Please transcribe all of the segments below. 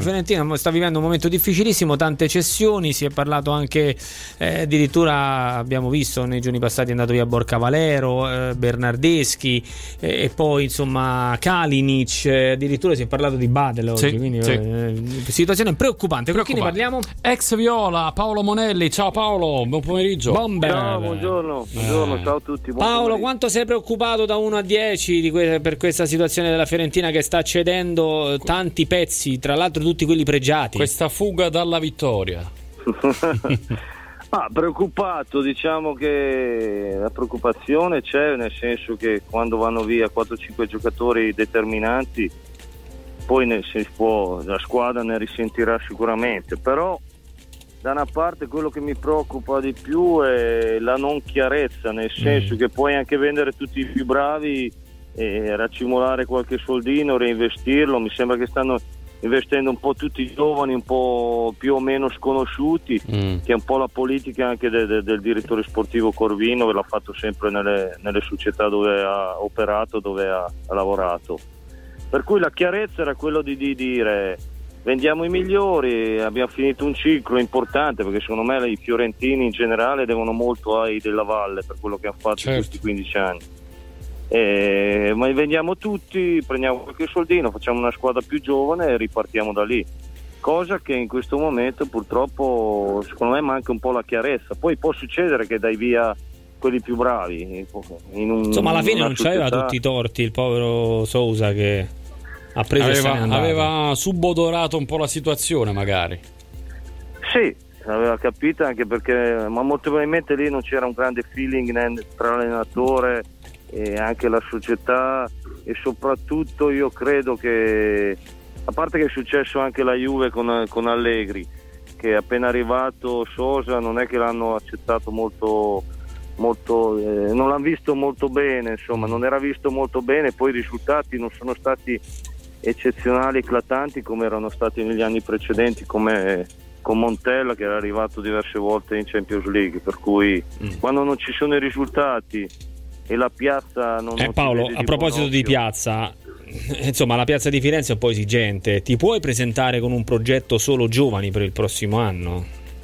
Fiorentina sta vivendo un momento difficilissimo, tante cessioni, si è parlato anche addirittura abbiamo visto nei giorni passati è andato via Borca Valero, Bernardeschi e poi insomma Kalinic, addirittura si è parlato di Badel oggi, quindi situazione preoccupante. Con chi ne parliamo? Ex Viola, Paolo Monelli. Ciao Paolo, buon pomeriggio. Bomber. Ciao, buongiorno, ciao a tutti. Paolo, quanto sei preoccupato da 1 a 10 per questa situazione della Fiorentina che sta cedendo tanti pezzi, tra l'altro tutti quelli pregiati? Questa fuga dalla vittoria. Preoccupato, diciamo che la preoccupazione c'è, nel senso che quando vanno via 4-5 giocatori determinanti poi la squadra ne risentirà sicuramente, però da una parte quello che mi preoccupa di più è la non chiarezza, nel senso che puoi anche vendere tutti i più bravi e raccimolare qualche soldino, reinvestirlo. Mi sembra che stanno investendo un po' tutti i giovani un po' più o meno sconosciuti, che è un po' la politica anche del direttore sportivo Corvino, che l'ha fatto sempre nelle società dove ha operato, dove ha lavorato. Per cui la chiarezza era quello di dire vendiamo i migliori, abbiamo finito un ciclo importante, perché secondo me i fiorentini in generale devono molto ai della Valle per quello che hanno fatto in questi 15 anni. Ma vendiamo tutti, prendiamo qualche soldino, facciamo una squadra più giovane e ripartiamo da lì, cosa che in questo momento purtroppo secondo me manca un po' la chiarezza. Poi può succedere che dai via quelli più bravi insomma alla fine non c'aveva tutti i torti il povero Sousa, che ha preso aveva subodorato un po' la situazione magari. Sì, aveva capito, anche perché ma molto probabilmente lì non c'era un grande feeling tra l'allenatore e anche la società, e soprattutto io credo che, a parte che è successo anche la Juve con Allegri, che appena arrivato Sosa non è che l'hanno accettato molto non l'hanno visto molto bene, insomma non era visto molto bene, poi i risultati non sono stati eccezionali, eclatanti come erano stati negli anni precedenti, come con Montella che era arrivato diverse volte in Champions League, per cui quando non ci sono i risultati e la piazza non Paolo, a proposito di piazza, insomma la piazza di Firenze è un po' esigente, ti puoi presentare con un progetto solo giovani per il prossimo anno?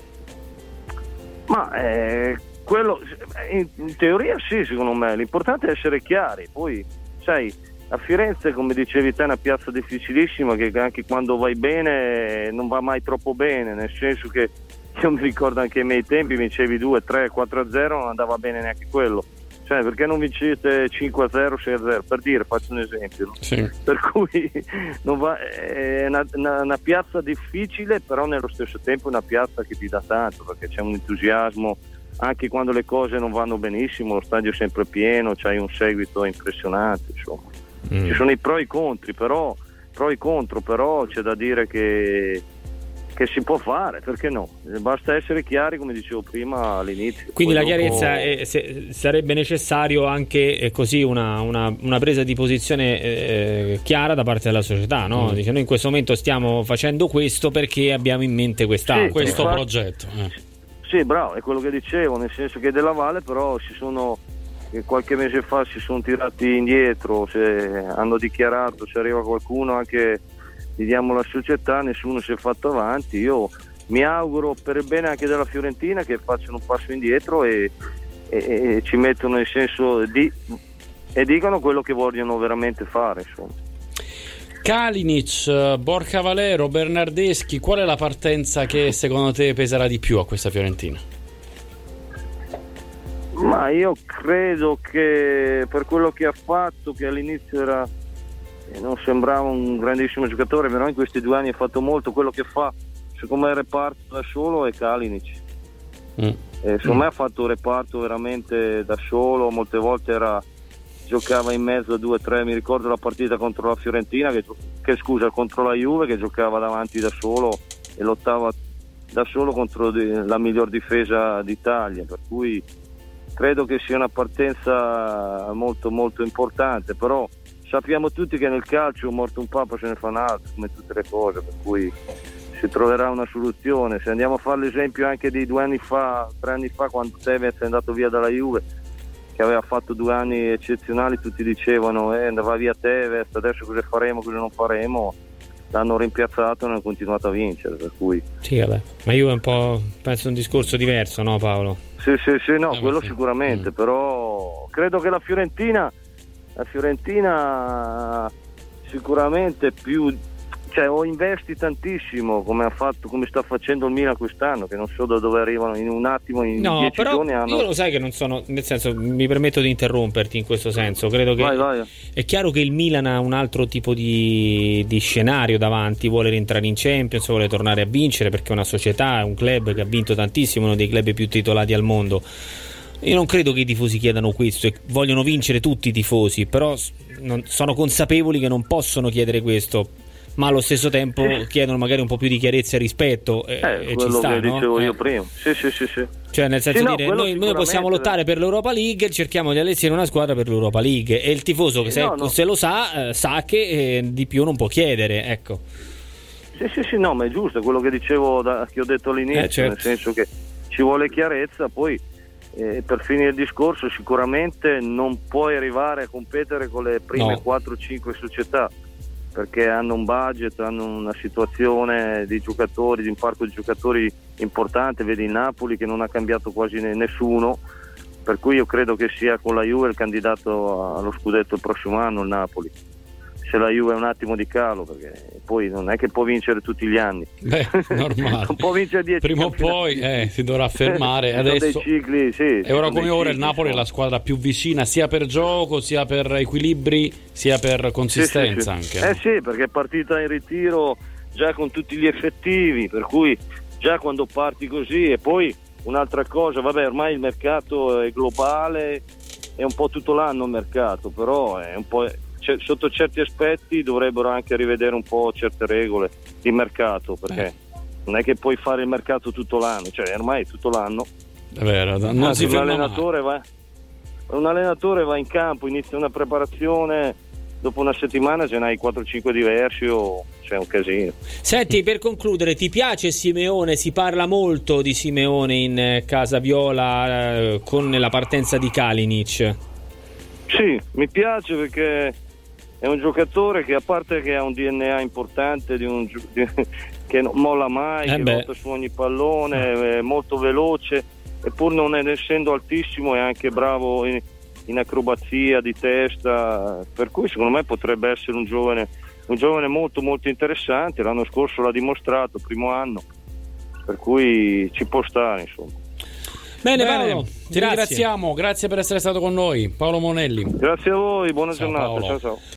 Ma quello in teoria sì, secondo me l'importante è essere chiari. Poi sai, a Firenze, come dicevi te, è una piazza difficilissima, che anche quando vai bene non va mai troppo bene, nel senso che io mi ricordo anche ai miei tempi vincevi 2, 3, 4-0, non andava bene neanche quello, cioè perché non vincete 5-0, 6-0, per dire, faccio un esempio, no? Sì. Per cui non va, è una piazza difficile, però nello stesso tempo è una piazza che ti dà tanto, perché c'è un entusiasmo anche quando le cose non vanno benissimo, lo stadio è sempre pieno, c'hai un seguito impressionante, insomma. Ci sono i pro e i contro, però c'è da dire che si può fare, perché no? Basta essere chiari, come dicevo prima all'inizio. Quindi la chiarezza sarebbe necessario anche così una presa di posizione chiara da parte della società, no? Dice, noi in questo momento stiamo facendo questo perché abbiamo in mente quest'altro, questo progetto. Sì, bravo, è quello che dicevo, nel senso che della Valle però qualche mese fa si sono tirati indietro, hanno dichiarato se arriva qualcuno anche gli diamo la società, nessuno si è fatto avanti. Io mi auguro per il bene anche della Fiorentina che facciano un passo indietro e ci mettono nel senso e dicano quello che vogliono veramente fare, insomma. Kalinic, Borca Valero, Bernardeschi, qual è la partenza che secondo te peserà di più a questa Fiorentina? Ma io credo che per quello che ha fatto, che all'inizio non sembrava un grandissimo giocatore, però in questi 2 anni ha fatto molto. Quello che fa secondo me il reparto da solo è Kalinic. Secondo me ha fatto un reparto veramente da solo, molte volte giocava in mezzo a 2-3, mi ricordo la partita contro la Fiorentina contro la Juve, che giocava davanti da solo e lottava da solo contro la miglior difesa d'Italia, per cui credo che sia una partenza molto molto importante. Però sappiamo tutti che nel calcio morto un papa se ne fa un altro, come tutte le cose, per cui si troverà una soluzione. Se andiamo a fare l'esempio anche di 2 anni fa, 3 anni fa, quando Tevez è andato via dalla Juve, che aveva fatto 2 anni eccezionali, tutti dicevano andava via Tevez, adesso cosa faremo, cosa non faremo. l'hanno rimpiazzato e hanno continuato a vincere, per cui sì, vabbè. Ma io è un po', penso, un discorso diverso, no Paolo? sì, no, quello sicuramente, però credo che la Fiorentina sicuramente più, cioè, o investi tantissimo come sta facendo il Milan quest'anno, che non so da dove arrivano in un attimo, in 10 giorni hanno... Io lo sai che non sono, nel senso, mi permetto di interromperti in questo senso, credo che vai. È chiaro che il Milan ha un altro tipo di scenario davanti, vuole rientrare in Champions, vuole tornare a vincere, perché è una società, è un club che ha vinto tantissimo, uno dei club più titolati al mondo. Io non credo che i tifosi chiedano questo, e vogliono vincere tutti i tifosi, però sono consapevoli che non possono chiedere questo, ma allo stesso tempo chiedono magari un po' più di chiarezza e rispetto, e ci sta, che no? dicevo io prima. Sì. Cioè, nel senso, sì, dire, noi possiamo lottare per l'Europa League, cerchiamo di allestire una squadra per l'Europa League, e il tifoso che se lo sa che di più non può chiedere, ecco. Sì, no, ma è giusto, è quello che dicevo, che ho detto all'inizio, certo. Nel senso che ci vuole chiarezza, poi per finire il discorso sicuramente non puoi arrivare a competere con le prime 4-5 società, perché hanno un budget, hanno una situazione di giocatori, di un parco di giocatori importante. Vedi il Napoli che non ha cambiato quasi nessuno, per cui io credo che sia con la Juve il candidato allo scudetto il prossimo anno, il Napoli, se la Juve è un attimo di calo, perché poi non è che può vincere tutti gli anni. Normale. Non può vincere 10 prima o poi si dovrà fermare. Adesso dei cicli, sì, e ora come ora il cicli, Napoli è la squadra più vicina sia per gioco, sia per equilibri, sia per consistenza anche. Sì, perché è partita in ritiro già con tutti gli effettivi, per cui già quando parti così. E poi un'altra cosa, vabbè, ormai il mercato è globale, è un po' tutto l'anno il mercato, però è un po', sotto certi aspetti dovrebbero anche rivedere un po' certe regole di mercato, perché non è che puoi fare il mercato tutto l'anno, cioè ormai è tutto l'anno. È vero, non si ferma mai. Un allenatore va in campo, inizia una preparazione, dopo una settimana ce n'hai 4-5 diversi, o c'è un casino. Senti, per concludere, ti piace Simeone? Si parla molto di Simeone in casa viola con la partenza di Kalinic. Sì, mi piace perché è un giocatore che, a parte che ha un DNA importante, che non molla mai, che lotta su ogni pallone, è molto veloce, e pur non essendo altissimo è anche bravo in acrobazia di testa, per cui secondo me potrebbe essere un giovane molto molto interessante. L'anno scorso l'ha dimostrato, primo anno, per cui ci può stare, insomma. Bene Paolo, ti ringraziamo, grazie per essere stato con noi, Paolo Monelli. Grazie a voi, buona ciao, giornata. Paolo. Ciao.